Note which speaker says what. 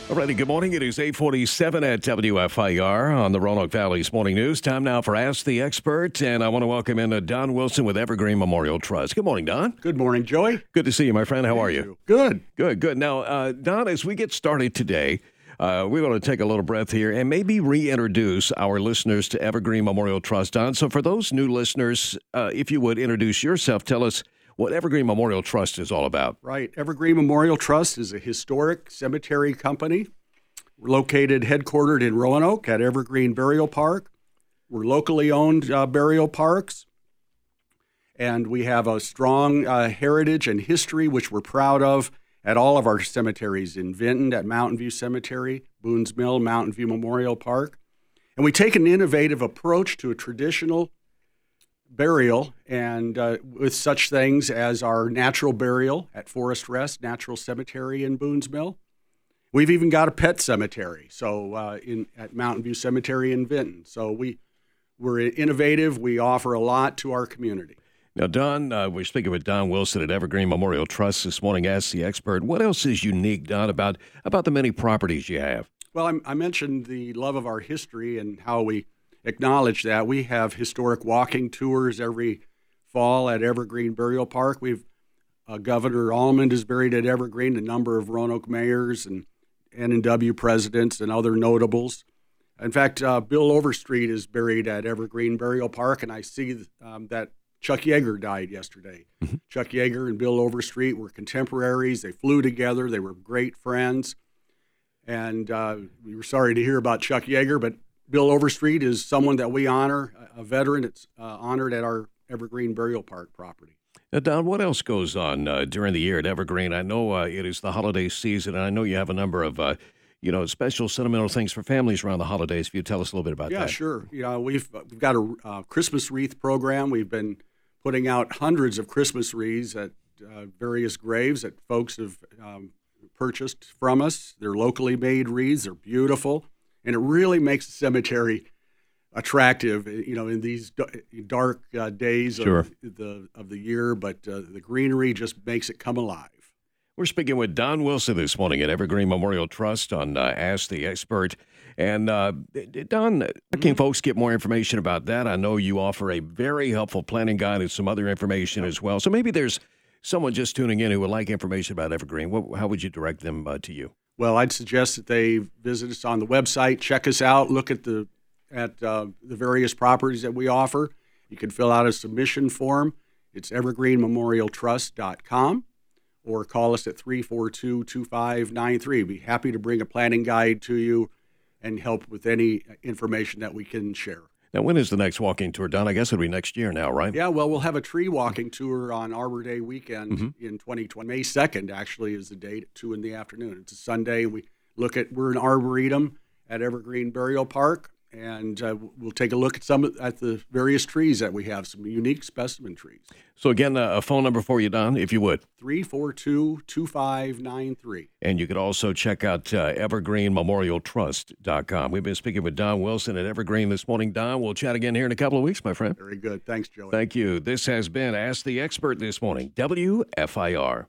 Speaker 1: Alrighty, good morning. It is 8:47 at WFIR on the Roanoke Valley's Morning News. Time now for Ask the Expert, and I want to welcome in Don Wilson with Evergreen Memorial Trust. Good morning, Don.
Speaker 2: Good morning, Joey.
Speaker 1: Good to see you, my friend. How are you?
Speaker 2: Good.
Speaker 1: Good. Now, Don, as we get started today, we're going to take a little breath here and maybe reintroduce our listeners to Evergreen Memorial Trust. Don, so for those new listeners, if you would introduce yourself, tell us what Evergreen Memorial Trust is all about.
Speaker 2: Right. Evergreen Memorial Trust is a historic cemetery company. We're headquartered in Roanoke at Evergreen Burial Park. We're locally owned burial parks, and we have a strong heritage and history, which we're proud of at all of our cemeteries in Vinton, at Mountain View Cemetery, Boones Mill, Mountain View Memorial Park. And we take an innovative approach to a traditional burial, and with such things as our natural burial at Forest Rest Natural Cemetery in Boones Mill. We've even got a pet cemetery, at Mountain View Cemetery in Vinton. So we're innovative. We offer a lot to our community.
Speaker 1: Now, Don, we're speaking with Don Wilson at Evergreen Memorial Trust this morning. Ask the Expert. What else is unique, Don, about the many properties you have?
Speaker 2: Well, I mentioned the love of our history and how we acknowledge that. We have historic walking tours every fall at Evergreen Burial Park. Governor Almond is buried at Evergreen, a number of Roanoke mayors and N&W presidents and other notables. In fact, Bill Overstreet is buried at Evergreen Burial Park, and I see that Chuck Yeager died yesterday. Mm-hmm. Chuck Yeager and Bill Overstreet were contemporaries. They flew together. They were great friends. And we were sorry to hear about Chuck Yeager, but Bill Overstreet is someone that we honor, a veteran that's honored at our Evergreen Burial Park property.
Speaker 1: Now, Don, what else goes on during the year at Evergreen? I know it is the holiday season, and I know you have a number of special sentimental things for families around the holidays. If you tell us a little bit about that.
Speaker 2: Yeah, sure. We've got a Christmas wreath program. We've been putting out hundreds of Christmas wreaths at various graves that folks have purchased from us. They're locally made wreaths. They're beautiful. And it really makes the cemetery attractive, in these dark days
Speaker 1: Sure.
Speaker 2: of the year. But the greenery just makes it come alive.
Speaker 1: We're speaking with Don Wilson this morning at Evergreen Memorial Trust on Ask the Expert. And Don, how can folks get more information about that? I know you offer a very helpful planning guide and some other information as well. So maybe there's someone just tuning in who would like information about Evergreen. How would you direct them to you?
Speaker 2: Well, I'd suggest that they visit us on the website, check us out, look at the various properties that we offer. You can fill out a submission form. It's evergreenmemorialtrust.com, or call us at 342-2593. Be happy to bring a planning guide to you and help with any information that we can share.
Speaker 1: Now, when is the next walking tour, Don? I guess it'll be next year now, right?
Speaker 2: Yeah, well, we'll have a tree walking tour on Arbor Day weekend in 2020. May 2nd, actually, is the date at 2 in the afternoon. It's a Sunday. We're an arboretum at Evergreen Burial Park, and we'll take a look at the various trees that we have, some unique specimen trees.
Speaker 1: So again, a phone number for you, Don, if you would.
Speaker 2: 342-2593.
Speaker 1: And you could also check out evergreenmemorialtrust.com. We've been speaking with Don Wilson at Evergreen this morning. Don, we'll chat again here in a couple of weeks, my friend.
Speaker 2: Very good. Thanks, Joey.
Speaker 1: Thank you. This has been Ask the Expert this morning, WFIR.